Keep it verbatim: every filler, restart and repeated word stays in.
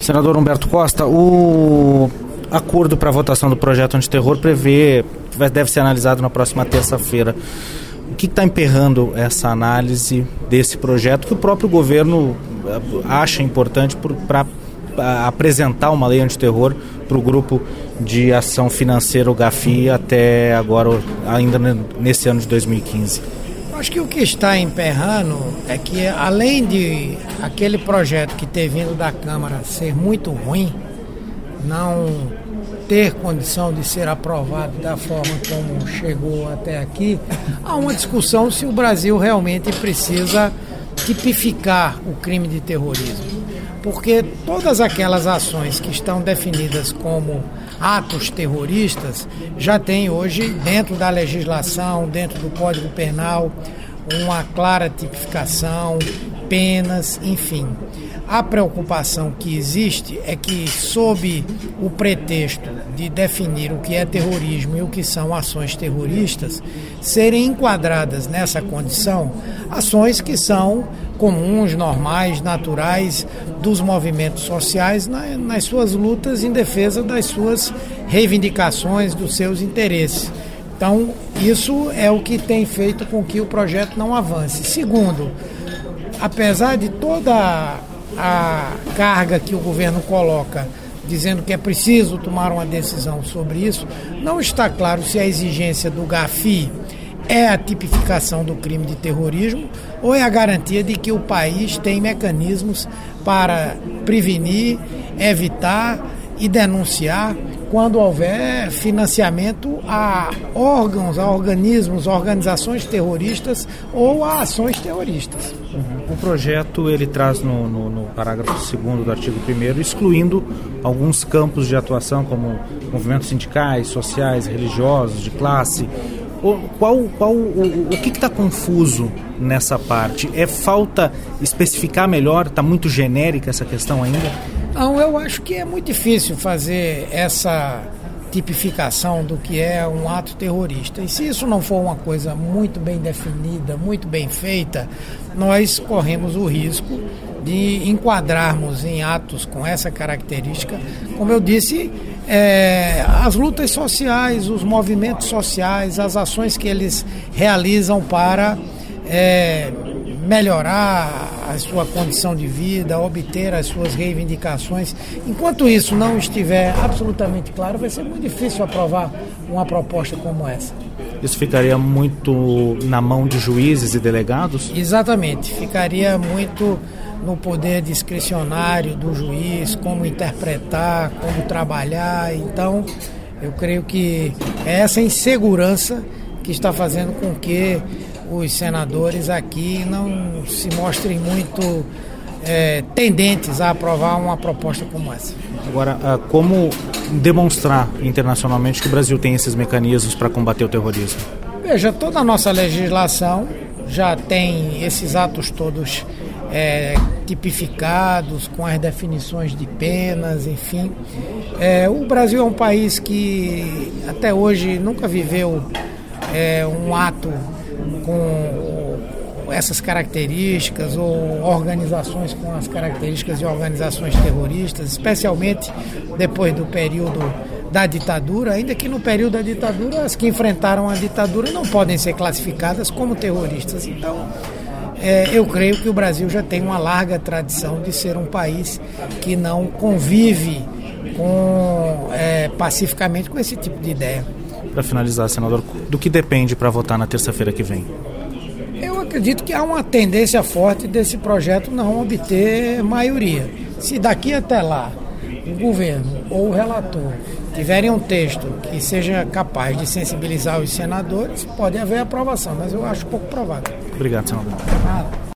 Senador Humberto Costa, o acordo para a votação do projeto antiterror prevê, deve ser analisado na próxima terça-feira. O que está emperrando essa análise desse projeto que o próprio governo acha importante para apresentar uma lei antiterror para o grupo de ação financeira, o GAFI, até agora, ainda nesse ano de dois mil e quinze? Acho que o que está emperrando é que, além de aquele projeto que ter vindo da Câmara ser muito ruim, não ter condição de ser aprovado da forma como chegou até aqui, há uma discussão se o Brasil realmente precisa tipificar o crime de terrorismo. Porque todas aquelas ações que estão definidas como atos terroristas já tem hoje, dentro da legislação, dentro do Código Penal, uma clara tipificação, penas, enfim. A preocupação que existe é que, sob o pretexto de definir o que é terrorismo e o que são ações terroristas, serem enquadradas nessa condição ações que são comuns, normais, naturais dos movimentos sociais na, nas suas lutas em defesa das suas reivindicações, dos seus interesses. Então, isso é o que tem feito com que o projeto não avance. Segundo, apesar de toda a carga que o governo coloca, dizendo que é preciso tomar uma decisão sobre isso, não está claro se a exigência do GAFI é a tipificação do crime de terrorismo ou é a garantia de que o país tem mecanismos para prevenir, evitar e denunciar quando houver financiamento a órgãos, a organismos, a organizações terroristas ou a ações terroristas. Uhum. O projeto ele traz no, no, no parágrafo segundo do artigo primeiro, excluindo alguns campos de atuação como movimentos sindicais, sociais, religiosos, de classe. O, qual, qual, o, o que está confuso nessa parte? É falta especificar melhor? Está muito genérica essa questão ainda? Não, eu acho que é muito difícil fazer essa tipificação do que é um ato terrorista. E se isso não for uma coisa muito bem definida, muito bem feita, nós corremos o risco de enquadrarmos em atos com essa característica, como eu disse, é, as lutas sociais, os movimentos sociais, as ações que eles realizam para é, melhorar a sua condição de vida, obter as suas reivindicações. Enquanto isso não estiver absolutamente claro, vai ser muito difícil aprovar uma proposta como essa. Isso ficaria muito na mão de juízes e delegados? Exatamente, ficaria muito no poder discricionário do juiz, como interpretar, como trabalhar. Então, eu creio que é essa insegurança que está fazendo com que os senadores aqui não se mostrem muito é, tendentes a aprovar uma proposta como essa. Agora, como demonstrar internacionalmente que o Brasil tem esses mecanismos para combater o terrorismo? Veja, toda a nossa legislação já tem esses atos todos é, tipificados, com as definições de penas, enfim. É, o Brasil é um país que até hoje nunca viveu é, um ato com essas características ou organizações com as características de organizações terroristas, especialmente depois do período da ditadura, ainda que no período da ditadura as que enfrentaram a ditadura não podem ser classificadas como terroristas. Então, é, eu creio que o Brasil já tem uma larga tradição de ser um país que não convive com, é, pacificamente com esse tipo de ideia. Para finalizar, senador, do que depende para votar na terça-feira que vem? Eu acredito que há uma tendência forte desse projeto não obter maioria. Se daqui até lá o governo ou o relator tiverem um texto que seja capaz de sensibilizar os senadores, pode haver aprovação, mas eu acho pouco provável. Obrigado, senador. Nada.